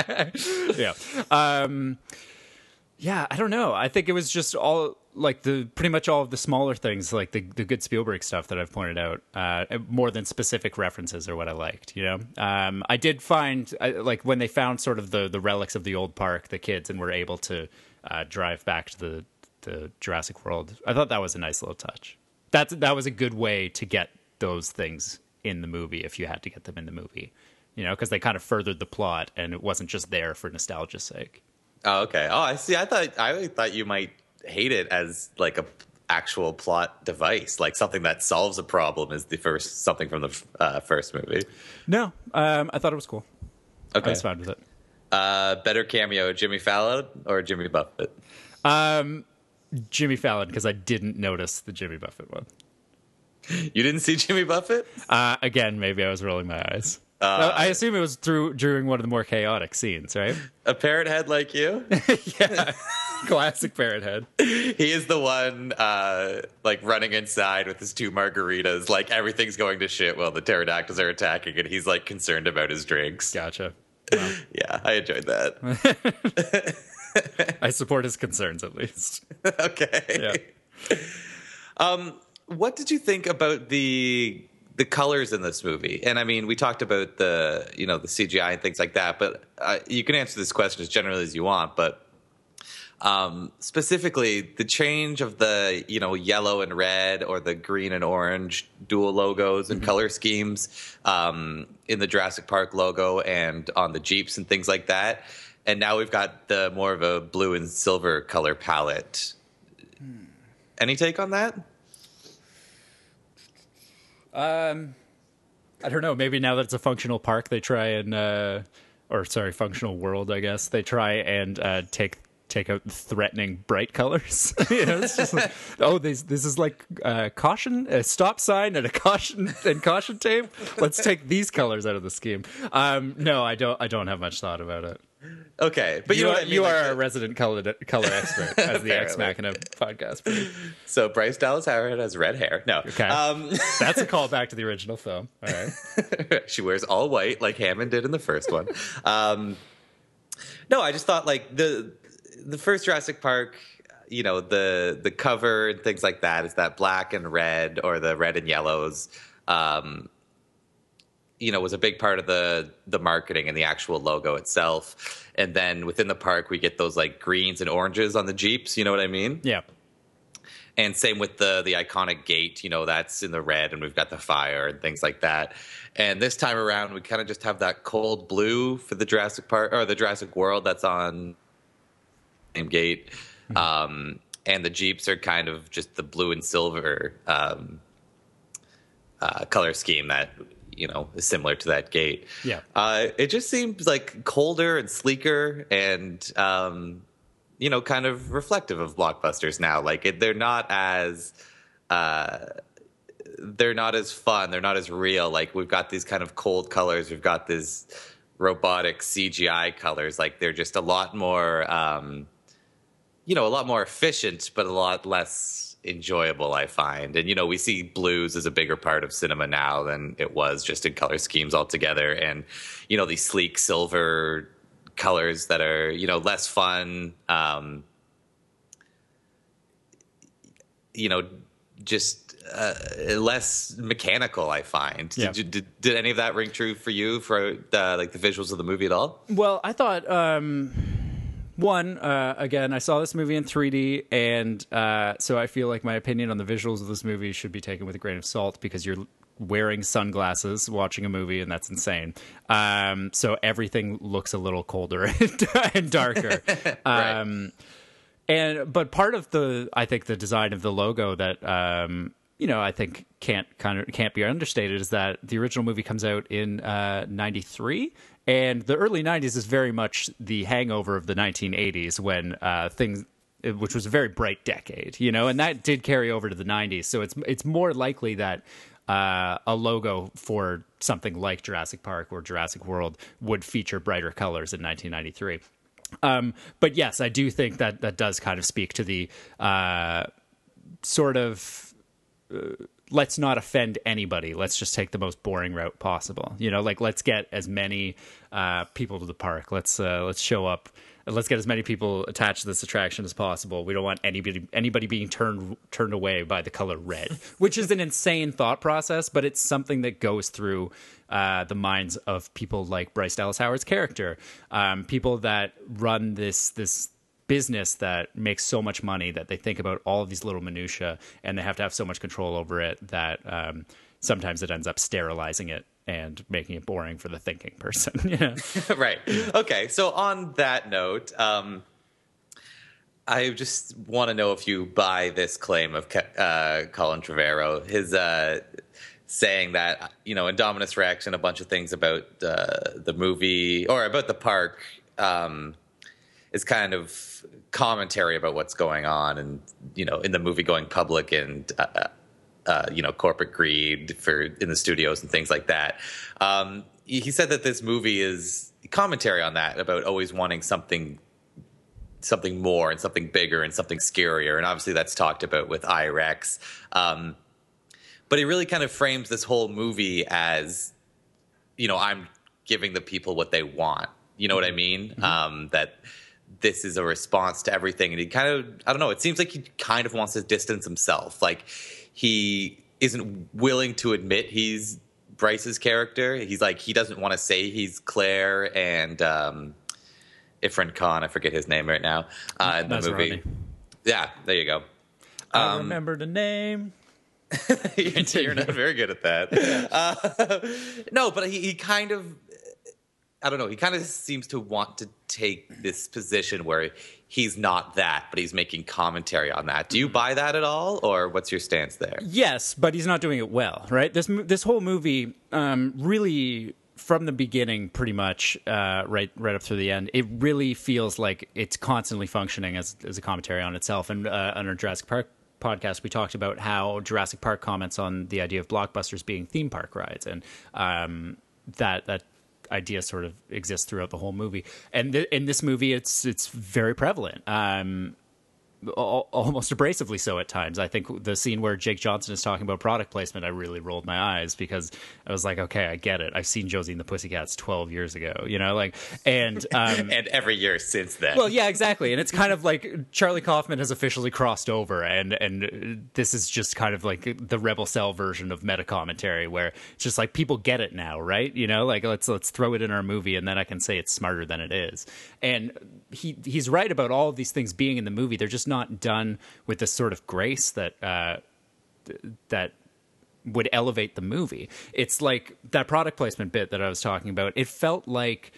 Yeah. Yeah, I don't know. I think it was just all like pretty much all of the smaller things, like the good Spielberg stuff that I've pointed out, more than specific references or what I liked. You know, I did find like when they found sort of the relics of the old park, the kids, and were able to drive back to the Jurassic World. I thought that was a nice little touch. That was a good way to get those things in the movie if you had to get them in the movie. You know, because they kind of furthered the plot, and it wasn't just there for nostalgia's sake. Oh, okay. Oh, I see. I thought you might hate it as like a actual plot device, like something that solves a problem is something from the first movie. No, I thought it was cool. Okay. I was fine with it. Better cameo, Jimmy Fallon or Jimmy Buffett? Jimmy Fallon, because I didn't notice the Jimmy Buffett one. You didn't see Jimmy Buffett? Again, maybe I was rolling my eyes. I assume it was during one of the more chaotic scenes, right? A parrot head like you? Yeah. Classic parrot head. He is the one like running inside with his 2 margaritas, like everything's going to shit while the pterodactyls are attacking, and he's like concerned about his drinks. Gotcha. Well. Yeah, I enjoyed that. I support his concerns at least. Okay. Yeah. What did you think about the colors in this movie? And I mean, we talked about the CGI and things like that, but you can answer this question as generally as you want, but specifically the change of the yellow and red or the green and orange dual logos and color schemes in the Jurassic Park logo and on the Jeeps and things like that, and now we've got the more of a blue and silver color palette. Any take on that? I don't know. Maybe now that it's a functional park, they try and functional world, I guess. They try and take out threatening bright colors. It's just like, this is like caution, a stop sign, and a caution tape. Let's take these colors out of the scheme. No, I don't have much thought about it. Okay, but you are a resident color expert as the Ex Machina podcast. So Bryce Dallas Howard has red hair. No, okay, that's a callback to the original film. All right, she wears all white like Hammond did in the first one. No, I just thought like the first Jurassic Park, the cover and things like that is that black and red or the red and yellows. Was a big part of the marketing and the actual logo itself. And then within the park, we get those like greens and oranges on the Jeeps. You know what I mean? Yeah. And same with the iconic gate, that's in the red, and we've got the fire and things like that. And this time around, we kind of just have that cold blue for the Jurassic Park or the Jurassic World that's on the same gate. Mm-hmm. And the Jeeps are kind of just the blue and silver color scheme that is similar to that gate. Yeah. It just seems like colder and sleeker and, kind of reflective of blockbusters now. Like they're not as fun. They're not as real. Like we've got these kind of cold colors. We've got this robotic CGI colors. Like they're just a lot more, a lot more efficient, but a lot less enjoyable, I find. And we see blues as a bigger part of cinema now than it was just in color schemes altogether. And these sleek silver colors that are less fun, just less mechanical, I find. Yeah. Did any of that ring true for you for the visuals of the movie at all? Well, I thought One, again, I saw this movie in 3D, and so I feel like my opinion on the visuals of this movie should be taken with a grain of salt because you're wearing sunglasses watching a movie, and that's insane. So everything looks a little colder and darker. Right. But part of I think the design of the logo that I think can't be understated is that the original movie comes out in 93, and the early 90s is very much the hangover of the 1980s when which was a very bright decade, and that did carry over to the 90s. So it's more likely that a logo for something like Jurassic Park or Jurassic World would feature brighter colors in 1993. But yes, I do think that does kind of speak to the sort of let's not offend anybody. Let's just take the most boring route possible. Let's get as many people to the park. Let's show up. Let's get as many people attached to this attraction as possible. We don't want anybody being turned away by the color red, which is an insane thought process, but it's something that goes through the minds of people like Bryce Dallas Howard's character, people that run this business that makes so much money that they think about all of these little minutia, and they have to have so much control over it that sometimes it ends up sterilizing it and making it boring for the thinking person. Right. Okay. So on that note, I just want to know if you buy this claim of Colin Trevorrow, his saying that, Indominus Rex and a bunch of things about the movie or about the park is kind of commentary about what's going on and, in the movie going public and, corporate greed in the studios and things like that. He said that this movie is commentary on that, about always wanting something more and something bigger and something scarier. And obviously that's talked about with IREX. But he really kind of frames this whole movie as, I'm giving the people what they want. You know what I mean? Mm-hmm. That this is a response to everything. And he kind of, I don't know, it seems like he kind of wants to distance himself. Like, he isn't willing to admit he's Bryce's character. He's like, he doesn't want to say he's Claire and Ifrin Khan. I forget his name right now in the movie. Ronnie. Yeah, there you go. I remember the name. You're not very good at that. No, but he kind of, I don't know, he kind of seems to want to take this position where he's not that, but he's making commentary on that. Do you buy that at all, or what's your stance there? Yes, but he's not doing it well, right? This whole movie really, from the beginning, pretty much right up through the end, it really feels like it's constantly functioning as a commentary on itself. And on our Jurassic Park podcast, we talked about how Jurassic Park comments on the idea of blockbusters being theme park rides, and that idea sort of exists throughout the whole movie. And in this movie, it's very prevalent. Almost abrasively so at times. I think the scene where Jake Johnson is talking about product placement, I really rolled my eyes because I was like, okay, I get it. I've seen Josie and the Pussycats 12 years ago, and and every year since then. Well, yeah, exactly. And it's kind of like Charlie Kaufman has officially crossed over, and this is just kind of like the Rebel Cell version of meta commentary, where it's just like people get it now, right? Let's throw it in our movie, and then I can say it's smarter than it is. And he's right about all of these things being in the movie. They're just not done with this sort of grace that would elevate the movie. It's like that product placement bit that I was talking about. It felt like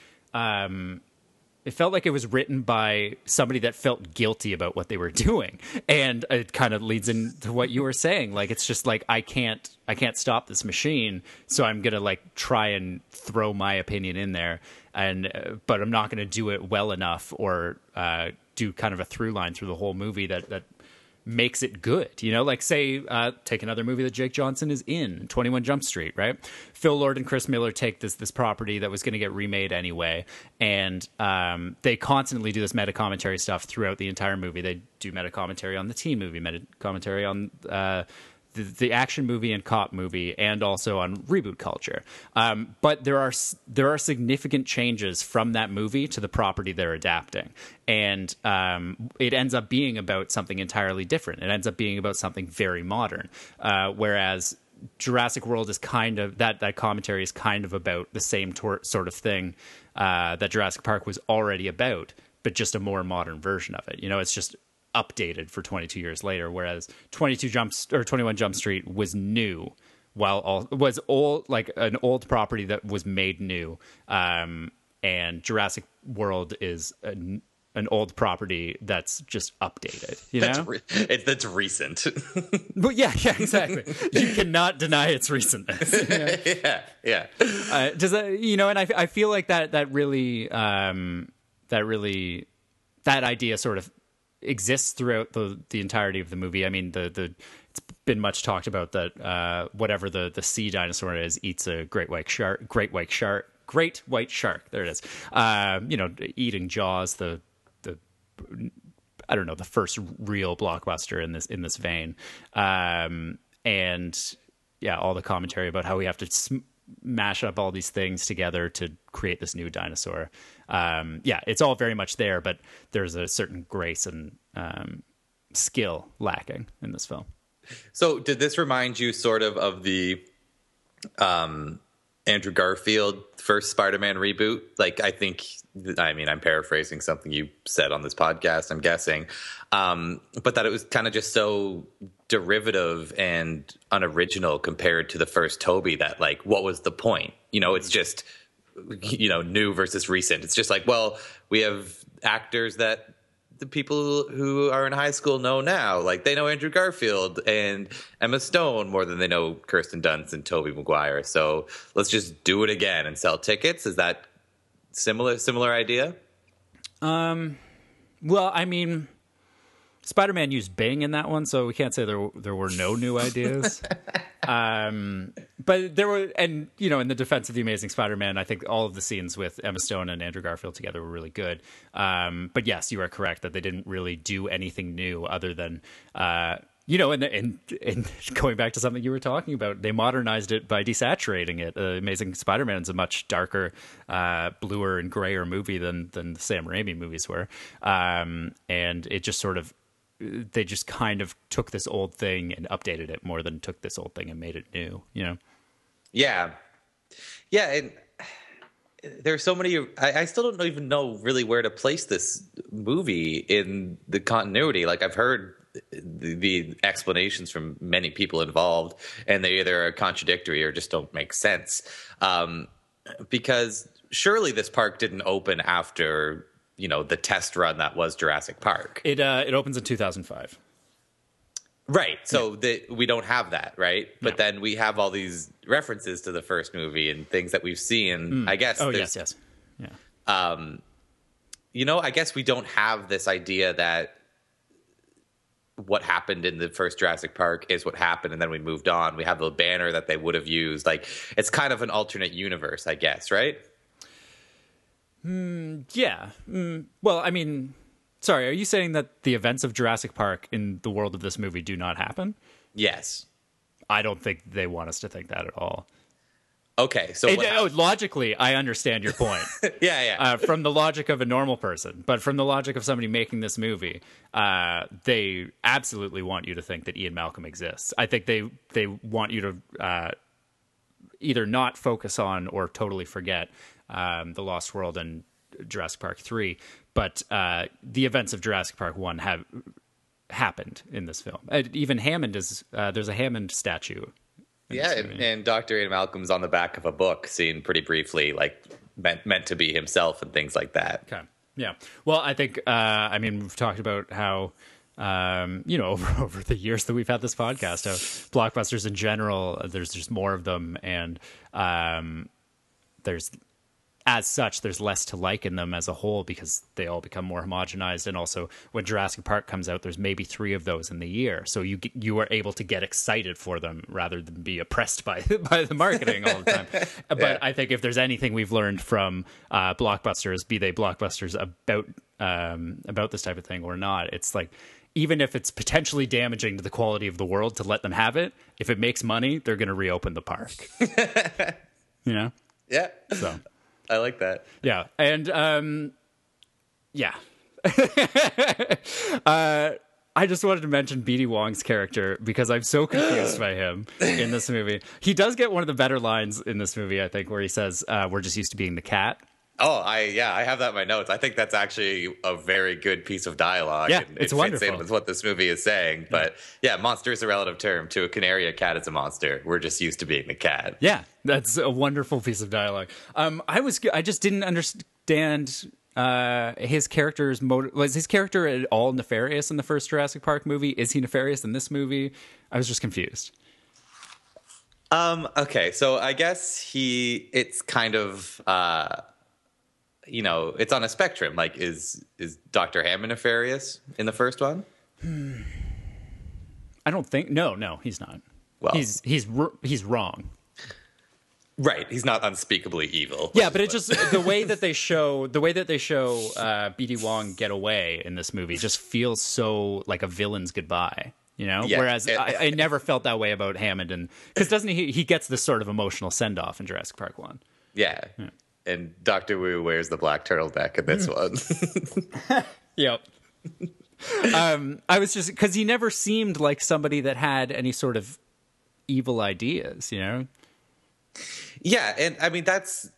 it was written by somebody that felt guilty about what they were doing, and it kind of leads into what you were saying. Like, it's just like I can't stop this machine, so I'm gonna like try and throw my opinion in there, but I'm not gonna do it well enough or do kind of a through line through the whole movie that makes it good. Like, say, take another movie that Jake Johnson is in, 21 Jump Street, right? Phil Lord and Chris Miller take this property that was going to get remade anyway, and they constantly do this meta commentary stuff throughout the entire movie. They do meta commentary on the teen movie, meta commentary on the action movie and cop movie, and also on reboot culture. But there are significant changes from that movie to the property they're adapting. And it ends up being about something entirely different. It ends up being about something very modern. Whereas Jurassic World is kind of, that commentary is kind of about the same sort of thing that Jurassic Park was already about, but just a more modern version of it. You know, it's just updated for 22 years later, whereas 21 Jump Street was new, was old, like an old property that was made new. And Jurassic World is an old property that's just updated, you know? That's recent. But yeah, exactly. You cannot deny its recentness. You know? Yeah. Does that, you know, and I feel like that really that idea sort of exists throughout the entirety of the movie. I mean, it's been much talked about that whatever the sea dinosaur is eats a great white shark. There it is. You know, eating Jaws, the I don't know, the first real blockbuster in this vein. And yeah, all the commentary about how we have to mash up all these things together to create this new dinosaur. Yeah, it's all very much there, but there's a certain grace and skill lacking in this film. So did this remind you sort of the Andrew Garfield first Spider-Man reboot? Like, I'm paraphrasing something you said on this podcast, I'm guessing. But that it was kind of just so derivative and unoriginal compared to the first Toby that, like, what was the point? You know, it's just, you know, new versus recent. It's just like, well, we have actors that the people who are in high school know now. Like, they know Andrew Garfield and Emma Stone more than they know Kirsten Dunst and Tobey Maguire. So let's just do it again and sell tickets. Is that similar idea? Well, I mean, Spider-Man used Bing in that one, so we can't say there were no new ideas. But there were, and you know, in the defense of The Amazing Spider-Man, I think all of the scenes with Emma Stone and Andrew Garfield together were really good. But yes, you are correct that they didn't really do anything new other than, you know, and going back to something you were talking about, they modernized it by desaturating it. Amazing Spider-Man is a much darker, bluer and grayer movie than the Sam Raimi movies were. And it just sort of, they just kind of took this old thing and updated it more than took this old thing and made it new, you know? Yeah. And there's so many, I still don't even know really where to place this movie in the continuity. Like, I've heard the explanations from many people involved, and they either are contradictory or just don't make sense. Because surely this park didn't open after, you know, the test run that was Jurassic Park. It opens in 2005. Right. So we don't have that, right? But No. then we have all these references to the first movie and things that we've seen. I guess. Oh, yes. Yeah. You know, I guess we don't have this idea that what happened in the first Jurassic Park is what happened, and then we moved on. We have the banner that they would have used. Like, it's kind of an alternate universe, I guess, right? Yeah. Well, I mean, sorry, are you saying that the events of Jurassic Park in the world of this movie do not happen? Yes. I don't think they want us to think that at all. Okay, so logically, I understand your point. Yeah. From the logic of a normal person, but from the logic of somebody making this movie, they absolutely want you to think that Ian Malcolm exists. I think they want you to either not focus on or totally forget The Lost World and Jurassic Park 3, but the events of Jurassic Park 1 have happened in this film. Even Hammond is there's a Hammond statue. Yeah, and Dr. Ian Malcolm's on the back of a book, seen pretty briefly, like meant to be himself and things like that. Okay, yeah. Well, I think I mean, we've talked about how you know, over the years that we've had this podcast, how blockbusters in general, there's just more of them, and there's less to like in them as a whole because they all become more homogenized. And also, when Jurassic Park comes out, there's maybe 3 of those in the year, so you are able to get excited for them rather than be oppressed by the marketing all the time. But I think if there's anything we've learned from blockbusters, be they blockbusters about this type of thing or not, it's like, even if it's potentially damaging to the quality of the world to let them have it, if it makes money, they're going to reopen the park. You know? Yeah. So I like that. yeah. And yeah. I just wanted to mention BD Wong's character because I'm so confused by him in this movie. He does get one of the better lines in this movie, I think, where he says, "We're just used to being the cat." Oh, I have that in my notes. I think that's actually a very good piece of dialogue. Yeah, and it's it wonderful. fits in with what this movie is saying. But yeah, monster is a relative term. To a canary, a cat is a monster. We're just used to being a cat. Yeah, that's a wonderful piece of dialogue. I just didn't understand his character's motive. Was his character at all nefarious in the first Jurassic Park movie? Is he nefarious in this movie? I was just confused. Okay, so I guess it's kind of it's on a spectrum. Like, is Dr. Hammond nefarious in the first one? I don't think. No, he's not. Well, he's wrong. Right, he's not unspeakably evil. Yeah, but it just the way that they show BD Wong get away in this movie just feels so like a villain's goodbye. You know, Yeah. whereas I never felt that way about Hammond, and because doesn't he gets this sort of emotional send off in Jurassic Park 1. Yeah. And Dr. Wu wears the black turtleneck in this one. Yep. I was just because he never seemed like somebody that had any sort of evil ideas, you know? Yeah, and I mean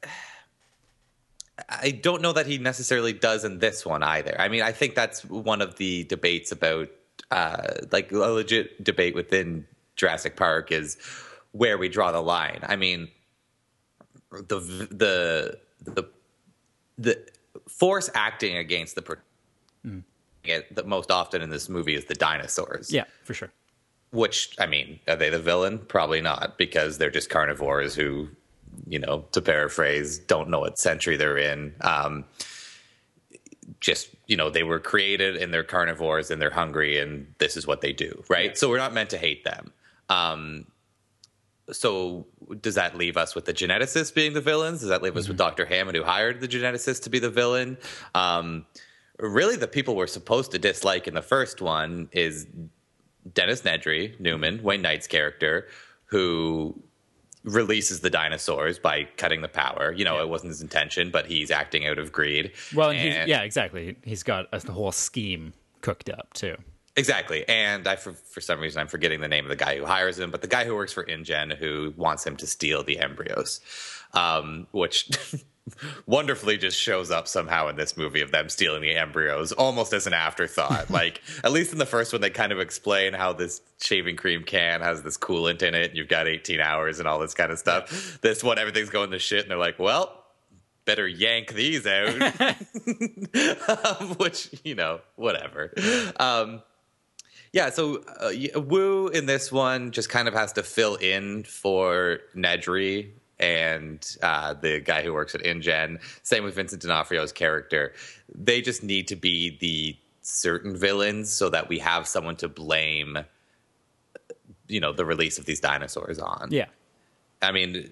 I don't know that he necessarily does in this one either. I mean, I think that's one of the debates about like a legit debate within Jurassic Park is where we draw the line. I mean, the force acting against the most often in this movie is the dinosaurs. Yeah, for sure. Which, I mean, are they the villain? Probably not, because they're just carnivores who, to paraphrase, don't know what century they're in. They were created and they're carnivores and they're hungry and this is what they do, right? Yeah. So we're not meant to hate them. So does that leave us with the geneticists being the villains? Does that leave us with Dr. Hammond, who hired the geneticists to be the villain? Really, the people we're supposed to dislike in the first one is Dennis Nedry, Newman, Wayne Knight's character, who releases the dinosaurs by cutting the power. It wasn't his intention, but he's acting out of greed. Well, exactly. He's got the whole scheme cooked up, too. Exactly. And for some reason, I'm forgetting the name of the guy who hires him, but the guy who works for InGen who wants him to steal the embryos, which wonderfully just shows up somehow in this movie of them stealing the embryos almost as an afterthought. Like, at least in the first one, they kind of explain how this shaving cream can has this coolant in it and you've got 18 hours and all this kind of stuff. This one, everything's going to shit and they're like, well, better yank these out. Which, whatever. So Wu in this one just kind of has to fill in for Nedry and the guy who works at InGen. Same with Vincent D'Onofrio's character. They just need to be the certain villains so that we have someone to blame, the release of these dinosaurs on. Yeah. I mean,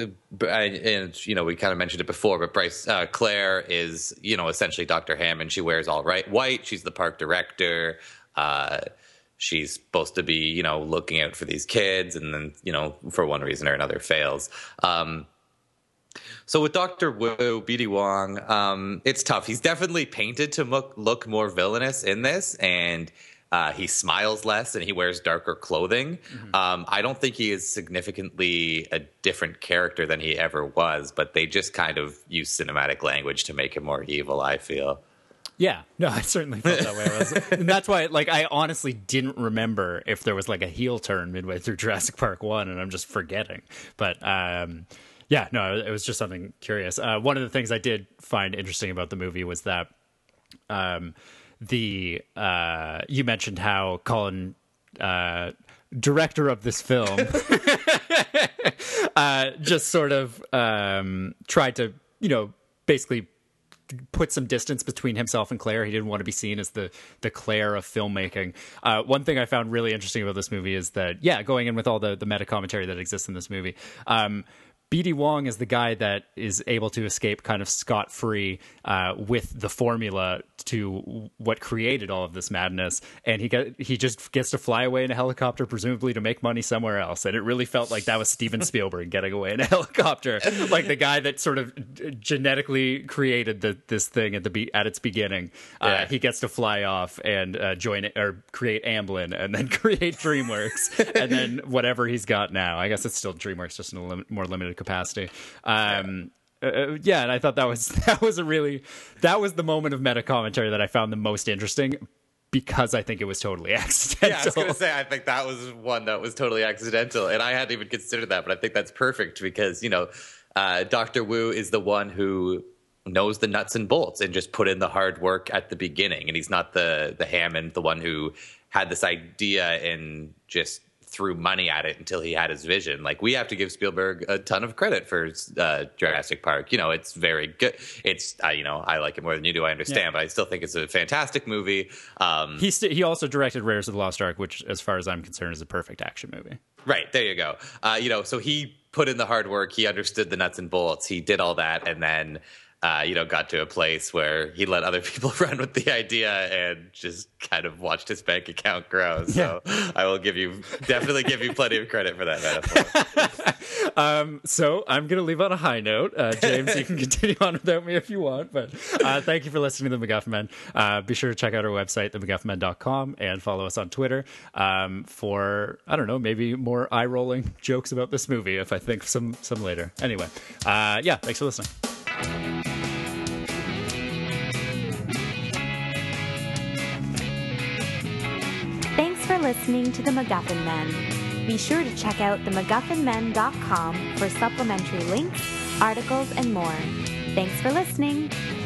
we kind of mentioned it before, but Claire is, essentially Dr. Hammond. She wears all white. She's the park director. She's supposed to be, looking out for these kids, and then, for one reason or another fails. So with Dr. Wu, BD Wong, it's tough. He's definitely painted to look more villainous in this, and he smiles less and he wears darker clothing. Mm-hmm. I don't think he is significantly a different character than he ever was, but they just kind of use cinematic language to make him more evil, I feel. Yeah, no, I certainly felt that way. And that's why, I honestly didn't remember if there was a heel turn midway through Jurassic Park 1, and I'm just forgetting. But it was just something curious. One of the things I did find interesting about the movie was that you mentioned how Colin, director of this film, just sort of tried to, basically put some distance between himself and Claire. He didn't want to be seen as the Claire of filmmaking. One thing I found really interesting about this movie is that, going in with all the meta commentary that exists in this movie, BD Wong is the guy that is able to escape kind of scot-free with the formula to what created all of this madness, and he just gets to fly away in a helicopter, presumably to make money somewhere else. And it really felt like that was Steven Spielberg getting away in a helicopter, like the guy that sort of genetically created this thing at its beginning. He gets to fly off and join it or create Amblin, and then create DreamWorks, and then whatever he's got now. I guess it's still DreamWorks, just in a more limited capacity. Yeah, and I thought that was that was the moment of meta commentary that I found the most interesting, because I think it was totally accidental. Yeah, I was going to say, I think that was one that was totally accidental, and I hadn't even considered that, but I think that's perfect because, Dr. Wu is the one who knows the nuts and bolts and just put in the hard work at the beginning, and he's not the Hammond, the one who had this idea and just threw money at it until he had his vision. Like, we have to give Spielberg a ton of credit for Jurassic Park. It's very good. It's I like it more than you do, I understand, but I still think it's a fantastic movie. He also directed Raiders of the Lost Ark, which, as far as I'm concerned, is a perfect action movie. Right, there you go. So he put in the hard work, he understood the nuts and bolts, he did all that, and then got to a place where he let other people run with the idea and just kind of watched his bank account grow. So I will definitely give you plenty of credit for that metaphor. So I'm going to leave on a high note. James, you can continue on without me if you want, but thank you for listening to The MacGuffin Men. Be sure to check out our website, themacguffinmen.com, and follow us on Twitter for, I don't know, maybe more eye-rolling jokes about this movie if I think some later. Anyway, thanks for listening. Thanks for listening to The MacGuffin Men. Be sure to check out themacguffinmen.com for supplementary links, articles, and more. Thanks for listening.